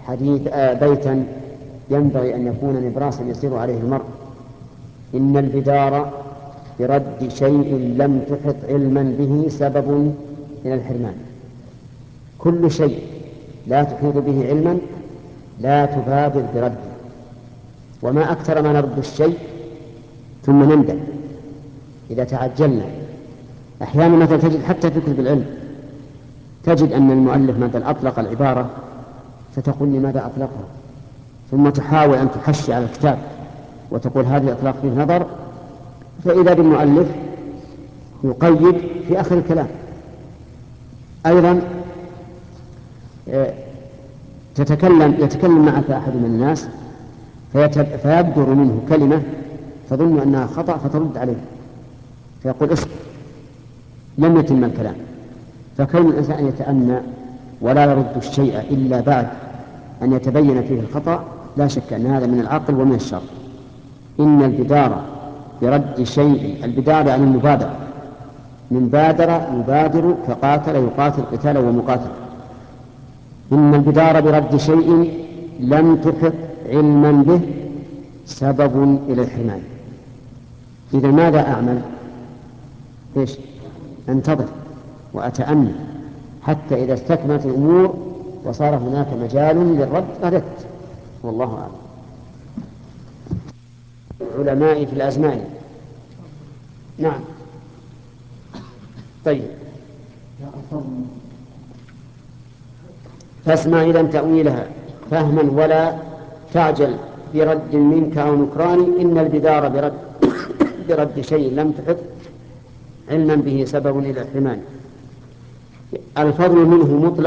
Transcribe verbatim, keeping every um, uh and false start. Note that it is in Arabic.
حديث آه بيتا ينبغي أن يكون نبراسا يسير عليه المرء: إن البدار برد شيء لم تحط علما به سبب إلى الحرمان. كل شيء لا تحيط به علما لا تبادر برده. وما أكثر ما نرد الشيء ثم نندم إذا تعجلنا. أحيانا مثلا تجد حتى في كتب العلم تجد أن المؤلف مثلا أطلق العبارة فتقول لماذا أطلقها، ثم تحاول أن تحشي على الكتاب وتقول هذا الإطلاق فيه نظر، فإذا بالمؤلف يقيد في آخر الكلام. أيضا تتكلم يتكلم معك أحد من الناس فيبدر منه كلمة تظن أنها خطأ فترد عليه فيقول اسكت، لم يتم الكلام. فكون الإنسان أن يتأنى ولا يرد الشيء إلا بعد أن يتبين فيه الخطأ لا شك أن هذا من العقل ومن الشر. إن البدار برد شيء، البدار يعني المبادرة، من بادر يبادر كقاتل يقاتل قتالا ومقاتل. إن البدار برد شيء لم تحط علما به سبب إلى الحرمان. إذا ماذا أعمل؟ إيش؟ أنتظر وأتأنى حتى إذا استكملت الأمور وصار هناك مجال للرد رددت، والله أعلم. علماء في الأزمان. نعم. طيب، فاسمع إذا تأويلها فهما ولا تعجل برد منك أو نكران. إن البدار برد برد شيء لم تحط علما به سبب إلى الحرمان. الفضل منه مطلق